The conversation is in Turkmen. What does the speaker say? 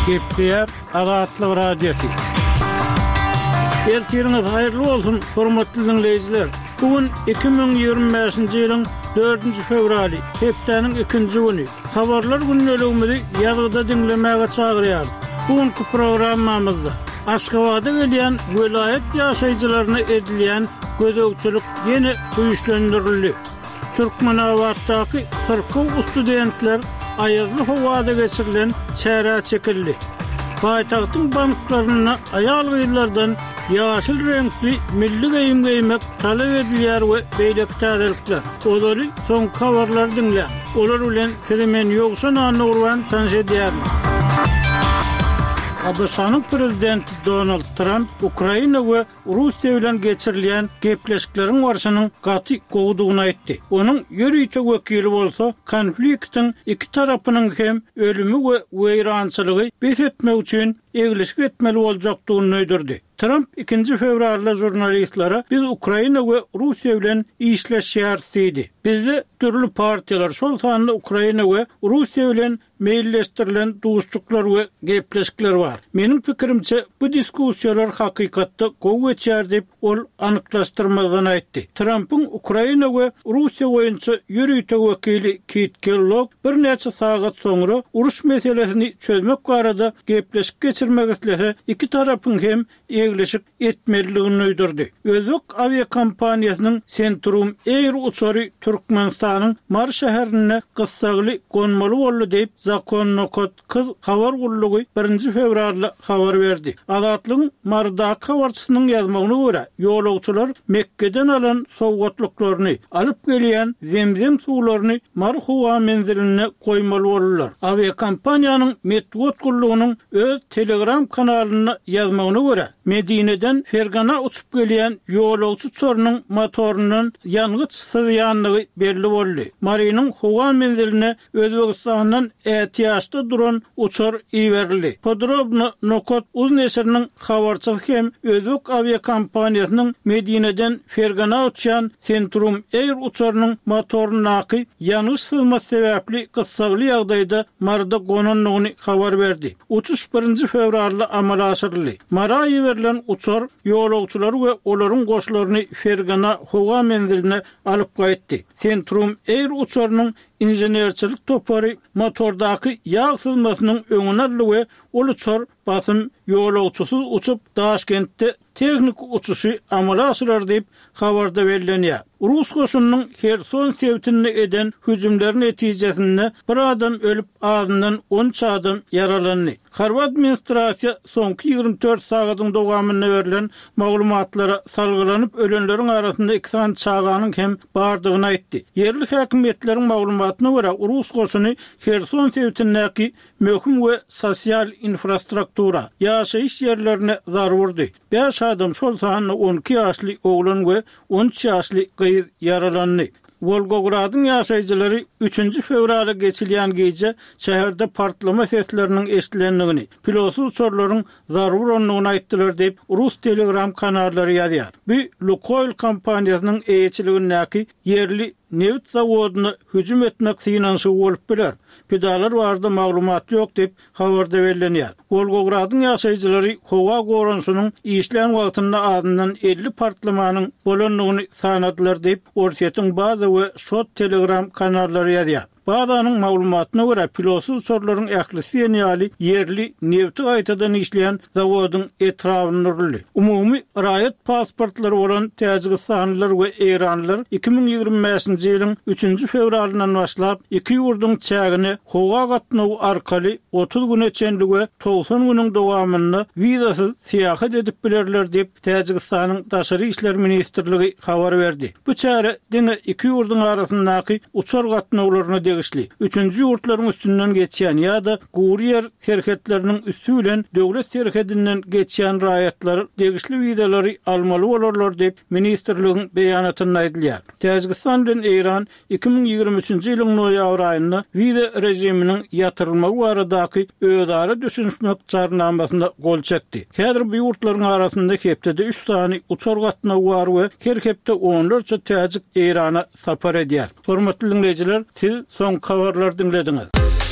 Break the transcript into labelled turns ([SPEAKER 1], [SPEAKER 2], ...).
[SPEAKER 1] Gepler Azatlyk Radiosu. Ertiriniz hayırlı olsun, hormatly dinleyijiler. Bugün 2025-nji ýylyň 4-nji fevraly, hepdeniň 2-nji güni. Habarlar günnelegimizi ýazgyda dinlemäge çagyrýar. Bugünkü programmamyzda Aşgabatda gelýän vilayet ýaşaýjylaryna edilýän gözegçilik ýene güýçlendirildi. Türkmenabatdaky 40 studentler ayazlı havada geçirilen çäre çekildi. Paytagtyň banklaryna aýal gyýlardan ýaşyl renkli milli geýim giymek talap edilýär we beýlek täzelikler. Olary soň habarlar dinle. Olar bilen kelimen ýoksa anurwan tanış edýär. Abşanyň prezidenti Donald Trump Ukraina we Russiýa bilen geçirilýän gepleşikleriň barşynyň gaty gowdugyny aýtdy. Onuň ýöreýte wekili bolsa, konfliktiň iki tarapynyň hem ölümi we weýrançylygy betmetmek üçin egleşik etmeli boljakdygyny öýdürdi. Trump 2 fevralda jurnalistlara biz Ukraina we Russiýa bilen işleşýär diýdi. Bizde türlü partiýalar şol sanda Ukraina we Russiýa bilen meýilleşdirilen duşçuklar we gepleşikler bar. Meniň pikirimçe bu diskussiýalar hakykatda gowy geçýär diýip ol anyklaşdyrmadan aýtdy. Trump'yň Ukraina we Russiýa boýunça ýöreýte wekili Keith Kellogg bir neçe sagat soňra uruş meselesini çözmek barada gepleşik geçirmek islese iki tarapyň hem egleşik etmeliligini öýdürdi. Özbek aviakompaniýasynyň Centrum Air uçary Türkmenistanyň Mar şäherine gyssagly gonmaly boldy diýip Zakon Nokot kız habar gullugy 1 fevralda habar berdi. Azatlyň Marda habarçysynyň ýazmagyna görä, ýolagçylar Mekkeden alan sowgatlyklaryny alyp gelýän zemzem suwlaryny Marhuwa menziline goýmaly boldylar. Aviakompaniýanyň Medwot gullugynyň öz Telegram kanalyna ýazmagyna görä, Medineden Fergana uçup gelýän ýolagçy uçarynyň motorundan ýangıç sızýanlygy belli boldy. Marynyň Huwa menziline Özbegistandan ätiýaşda duran uçar iwerildi. Podrobno Nokot uzun eseriniň habarçylygy hem Özbek aviakompaniýasynyň Medineden Fergana uçan Centrum Air uçarynyň motorunaky ýanyş sızma sebäpli gyssagly ýagdaýda Marda gonanlygyny habar berdi. Uçuş 1 fevralda amala aşyryldy. Mara iwerilen uçar ýolagçylar we olaryň goşlaryny Fergana Huwa menziline alyp gaýtdy. Centrum Air uçarynyň injenerçilik topary motordaky ýağ sızmasynyň öňüne aldy we ol uçar basym ýolagçysy uçup Daşkentde teknik uçuşy amala aşyrar diýip habarda berilýär. Rus goşunynyň Kherson sewtini eden hüjümleriň netijesinde bir adam ölüp ağzından 13 adam yaralandy. Harward administrasiýa soňky 24 sagatyň dowamyna berilen maglumatlara salgylanyp ölenleriň arasynda 2 çaganyň hem bardygyny aýtdy. Yerli häkimetleriň maglumatyna görä Rus goşuny Kherson sewtinäki möhüm we sosial infrastruktura ýaşaýyş ýerlerine zarar berdi. 5 adam şol sahanda 12 ýaşly oglan we 13 ýaşly gyýy yaralandy. Volgogradyň ýaşaýjylary 3 fevralda geçilýän gece şäherde partlama sesleriniň eşitilendigini, pilotsuz uçarlaryň zarar berýändigini aýtdylar diýip Rus Telegram kanallary ýazýar. Bu Lukoil kompaniýasynyň eýçiligindäki yerli neft zawodyna hüjüm etmek synanşy bolup biler. Pedalar barda maglumat ýok diýip habarda berilýär. Volgogradyň ýaşaýjylary howa goranşynyň işlän wagtynda adından 50 partlamanyň bolanlygyny sanadylar diýip Orsiýetiň baza we şot Telegram kanallary ýazýar. Bazanyň maglumatyna görä pilotsuz uçarlaryň ählisi ýaly yerli neft gaýtadan işleýän zawodyň etrafyny nurly. Umumy raýat pasportlary bolan Täjikistanlylar we Eranlylar 2025-nji ýylyň 3 fevralyndan başlap iki ýurduň çägini howa gatnawy arkaly 30 güne çenlik we 90 güniň dowamyna wizasyz seýahat edip bilerler diýip Täjikistanyň Daşary işler ministrligi habar berdi. Bu çäre diňe iki ýurduň arasyndaky uçar gatnawlaryna degişli. 3-nji ýurtlaryň üstünden geçýän ýa-da guriýer şerhetleriniň üstü bilen döwlet şerhetinden geçýän raýatlar degişli wizelary almaly bolarlar diýip ministrligiň beýanatyna aýdylýar. Täjikistan bilen Eran 2023-nji ýylyň noýabr aýynda wize rejiminiň ýatyrylmagy baradaky özara düşünmek çarnamasyna gol çekdi. Häzir bu ýurtlaryň arasynda hepde 3 sany uçar gatnawy bar we her hepde onlarça täjik Erana sapar edýär. Hormatly dinleyijiler, siz son habarlar dinlediniz.